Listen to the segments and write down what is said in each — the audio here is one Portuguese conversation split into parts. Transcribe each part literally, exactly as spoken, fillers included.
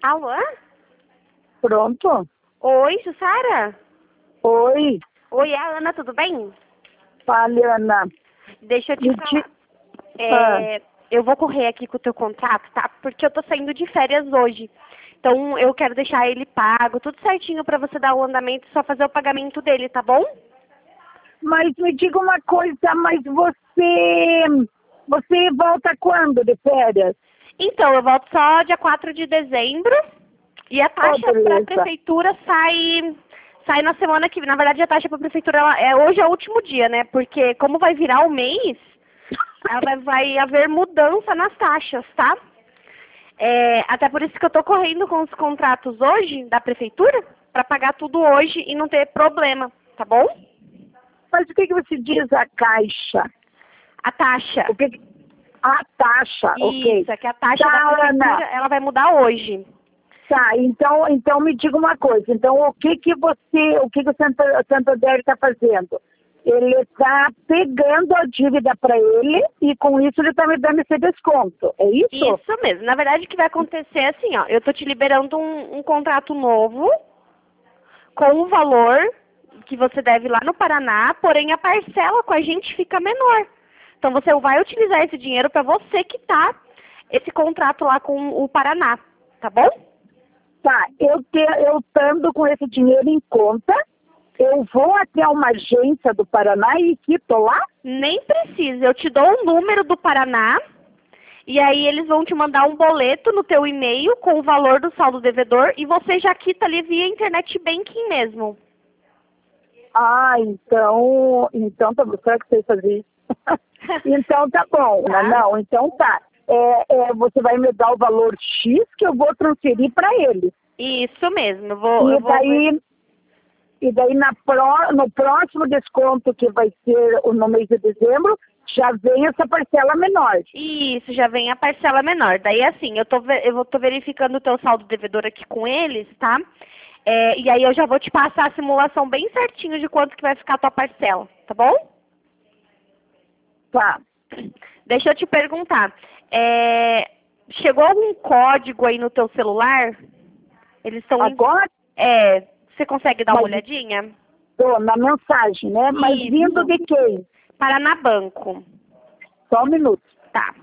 Alô? Pronto? Oi, Jussara? Oi, Oi, é a Ana, tudo bem? fale, Ana. Deixa eu te Me falar. di- É, eu vou correr aqui com o teu contrato, tá? Porque eu tô saindo de férias hoje. Então eu quero deixar ele pago, tudo certinho pra você dar o andamento e só fazer o pagamento dele, tá bom? Mas me diga uma coisa, mas você... Você volta quando de férias? Então, eu volto só dia quatro de dezembro e a Oh, taxa para a beleza. prefeitura sai sai na semana que vem. Na verdade, a taxa para a prefeitura ela, é hoje é o último dia, né? Porque como vai virar o mês, ela vai, vai haver mudança nas taxas, tá? É, até por isso que eu tô correndo com os contratos hoje da prefeitura para pagar tudo hoje e não ter problema, tá bom? Mas o que, que você diz a caixa? A taxa. O que que- A taxa, ok. Isso, é que a taxa Tá, da prefeitura Ana. ela vai mudar hoje. Tá, então, então me diga uma coisa. Então, o que que você, o que que o Santa- o Santander está fazendo? Ele está pegando a dívida para ele e com isso ele está me dando esse desconto. É isso? Isso mesmo. Na verdade, o que vai acontecer é assim, ó. Eu tô te liberando um, um contrato novo com o valor que você deve lá no Paraná, porém a parcela com a gente fica menor. Então você vai utilizar esse dinheiro para você quitar esse contrato lá com o Paraná, tá bom? Tá, eu te, eu estando com esse dinheiro em conta, eu vou até uma agência do Paraná e quito lá? Nem precisa. Eu te dou um número do Paraná e aí eles vão te mandar um boleto no teu e-mail com o valor do saldo devedor e você já quita ali via internet banking mesmo. Ah, então, então tá bom, será que você fazer isso? Então tá bom, Tá. não, então tá. É, é, você vai me dar o valor X que eu vou transferir para ele. Isso mesmo. Eu vou, eu E vou ver. daí, e daí na pró, no próximo desconto que vai ser o- no mês de dezembro, já vem essa parcela menor. Isso, já vem a parcela menor. Daí assim, eu tô, ve- eu vou- tô verificando o teu saldo devedor aqui com eles, tá? É, e aí eu já vou te passar a simulação bem certinho de quanto que vai ficar a tua parcela, tá bom? Tá. Deixa eu te perguntar. é, chegou algum código aí no teu celular? Eles estão em... Agora, É, você consegue dar uma mas olhadinha? tô na mensagem, né? Mas Isso. vindo de quem? Paraná Banco. Só um minuto. Tá.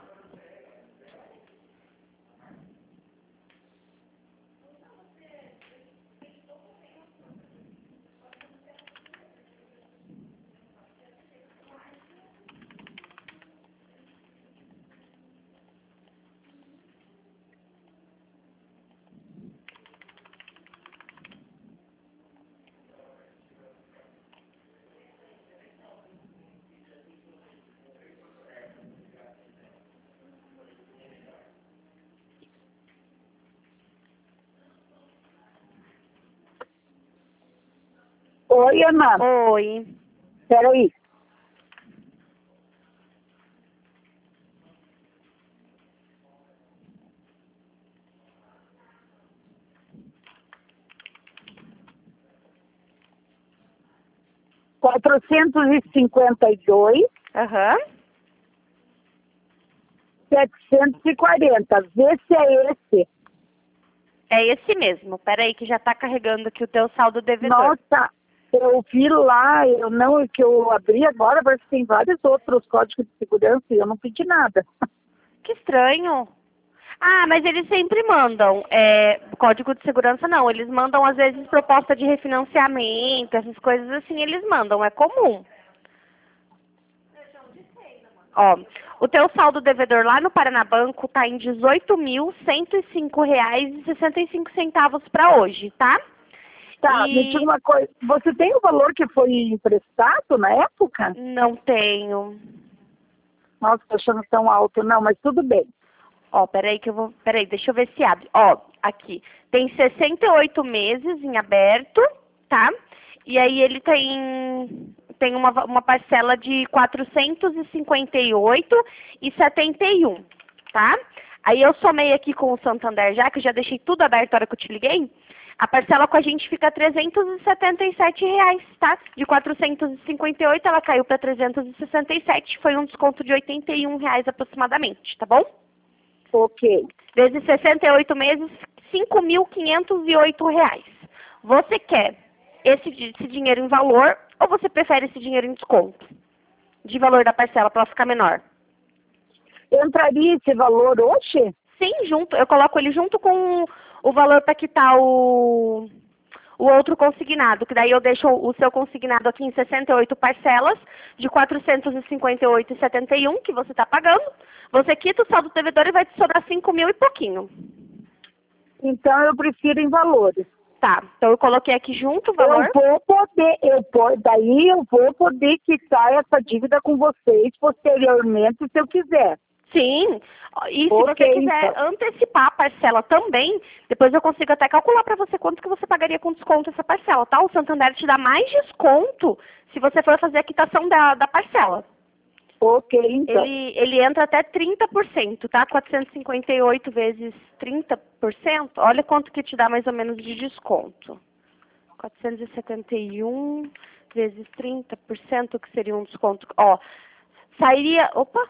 Oi, Ana. Oi. Peraí. quatrocentos e cinquenta e dois, Aham. setecentos e quarenta. Vê se é esse. É esse mesmo. Peraí que já tá carregando aqui o teu saldo devedor. Nossa, eu vi lá, eu não, que eu abri agora, parece que tem vários outros códigos de segurança e eu não pedi nada. Que estranho. Ah, mas eles sempre mandam. É, código de segurança não. Eles mandam, às vezes, proposta de refinanciamento, essas coisas assim, eles mandam. É comum. Ó, o teu saldo devedor lá no Paraná Banco tá em dezoito mil cento e cinco reais e sessenta e cinco centavos para hoje, tá? Tá, E me diga uma coisa, você tem o valor que foi emprestado na época? não tenho. Nossa, tô achando tão alto, não, mas tudo bem. Ó, peraí que eu vou... Peraí, deixa eu ver se abre. Ó, aqui. Tem sessenta e oito meses em aberto, tá? E aí ele tem... Tem uma, uma parcela de quatrocentos e cinquenta e oito reais e setenta e um, tá? Aí eu somei aqui com o Santander já, que eu já deixei tudo aberto na hora que eu te liguei. A parcela com a gente fica trezentos e setenta e sete reais, tá? De quatrocentos e cinquenta e oito ela caiu para trezentos e sessenta e sete, foi um desconto de oitenta e um reais aproximadamente, tá bom? Ok. Vezes sessenta e oito meses, cinco mil quinhentos e oito reais. Você quer esse, esse dinheiro em valor ou você prefere esse dinheiro em desconto? De valor da parcela para ela ficar menor? Entraria esse valor hoje? Sim, junto. Eu coloco ele junto com o valor para quitar o, o outro consignado, que daí eu deixo o seu consignado aqui em sessenta e oito parcelas de quatrocentos e cinquenta e oito reais e setenta e um centavos que você está pagando. Você quita o saldo do devedor e vai te sobrar cinco mil e pouquinho. Então eu prefiro em valores. Tá, então eu coloquei aqui junto o valor. Eu vou poder, eu vou, daí eu vou poder quitar essa dívida com vocês posteriormente, se eu quiser. Sim, e se Ok, você quiser então. antecipar a parcela também, depois eu consigo até calcular para você quanto que você pagaria com desconto essa parcela, tá? O Santander te dá mais desconto se você for fazer a quitação da, da parcela. Ok, então. Ele, ele entra até trinta por cento, tá? quatrocentos e cinquenta e oito vezes trinta por cento, olha quanto que te dá mais ou menos de desconto. quatrocentos e setenta e um vezes trinta por cento, que seria um desconto. Ó, sairia... Opa!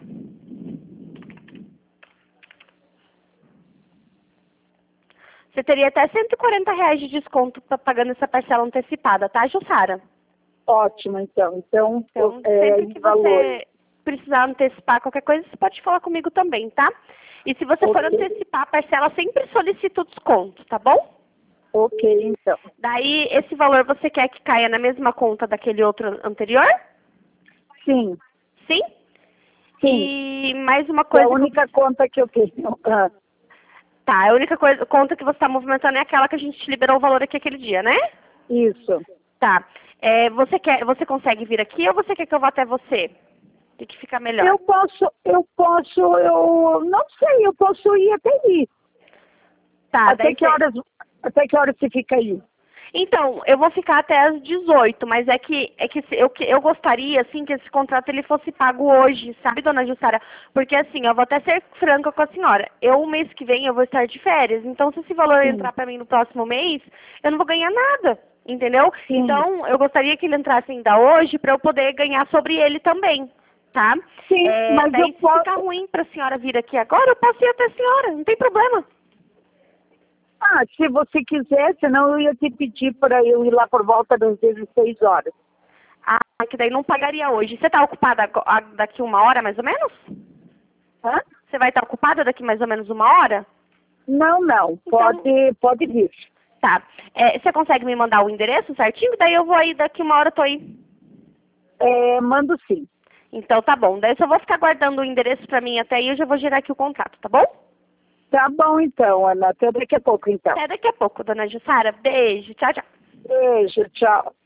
Você teria até cento e quarenta reais de desconto pra, pagando essa parcela antecipada, tá, Jussara? Ótimo, então. Então, Então, é, sempre em que valor. você precisar antecipar qualquer coisa, você pode falar comigo também, tá? E se você for Ok. antecipar a parcela, sempre solicita o desconto, tá bom? Ok, então. Daí, esse valor você quer que caia na mesma conta daquele outro anterior? Sim, Sim? sim. E mais uma É coisa... a que eu única conta que eu tenho. Ah, Tá, a única coisa, conta que você está movimentando é aquela que a gente te liberou o valor aqui aquele dia, né? isso. Tá. É, você quer, você consegue vir aqui ou você quer que eu vá até você? O que, que fica melhor? Eu posso, eu posso, eu não sei, eu posso ir até aí. Tá, Até daí que você- horas, até que horas você fica aí? Então, eu vou ficar até às dezoito, mas é que, é que se- eu, que- eu gostaria, assim, que esse contrato ele fosse pago hoje, sabe, dona Jussara? Porque, assim, eu vou até ser franca com a senhora. Eu, o mês que vem, eu vou estar de férias. Então, se esse valor Sim. entrar para mim no próximo mês, eu não vou ganhar nada, entendeu? Sim. Então, eu gostaria que ele entrasse ainda hoje para eu poder ganhar sobre ele também, tá? Sim, É, mas daí, eu se posso. ficar ruim para a senhora vir aqui agora, eu posso ir até a senhora, não tem problema. Ah, se você quiser, senão eu ia te pedir para eu ir lá por volta das dezesseis horas. Ah, que daí não pagaria hoje. Você está ocupada ago- a- daqui uma hora, mais ou menos? Hã? Você vai estar ocupada daqui mais ou menos uma hora? Não, não. Pode, pode vir. Tá. É, você consegue me mandar o endereço certinho? Daí eu vou aí, daqui uma hora eu tô aí. É, mando sim. Então tá bom. Daí eu só vou ficar guardando o endereço pra mim até aí, eu já vou gerar aqui o contrato, tá bom? Tá bom então, Ana. Até daqui a pouco então. Até daqui a pouco, dona Jussara. Beijo. Tchau, tchau. Beijo, tchau.